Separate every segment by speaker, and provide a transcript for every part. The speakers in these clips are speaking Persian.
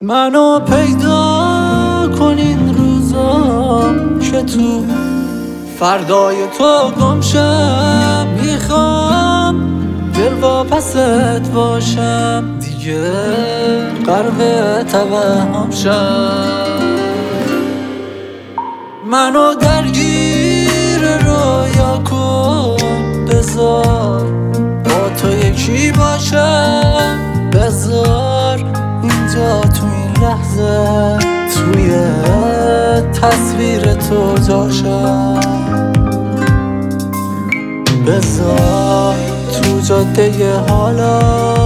Speaker 1: منو پیدا کن این روزا که تو فردای تو گمشم. میخوام دل واپست باشم، دیگه غرق توهم شم. منو درگیر رویا کن، بذار با تو یکی باشم. بذار اینجا تو این لحظه توی تصویر تو جاشم. بذار تو جاده حالا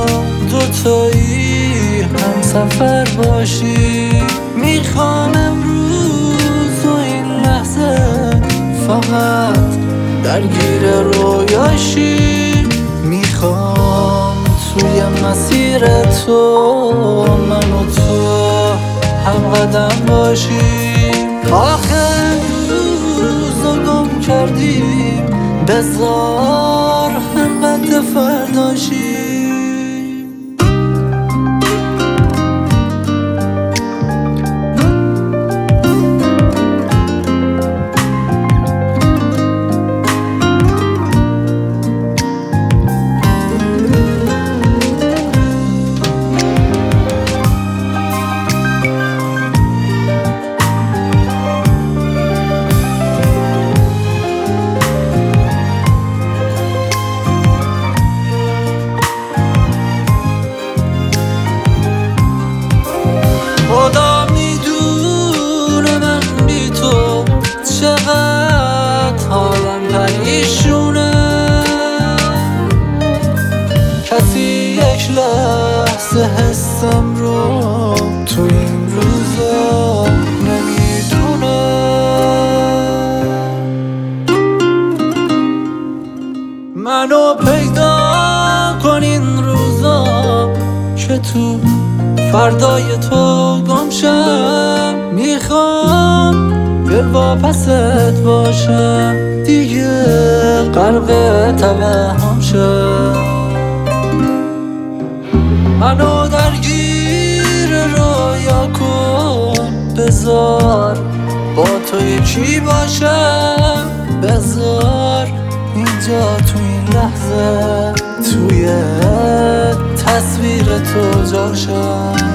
Speaker 1: دوتایی هم سفر باشی. میخوام امروز و این لحظه فقط درگیر رویاشی. میخوام توی مسیر تو من و تو هم قدم باشیم. آخر روزو گم کردیم، بذار هم قد فرداشیم. خدا میدونه من بی تو چقدر حالم پریشونه. کسی یک لحظه حسم رو تو این روزا نمیدونه. منو پیدا کن این روزا که تو فردای تو گمشم. میخوام دل واپست باشم، دیگه غرق توهم شم. منو درگیر رویا کن، بذار با تو یکی باشم. بذار اینجا تو این لحظه توی تصویر تو جاشم.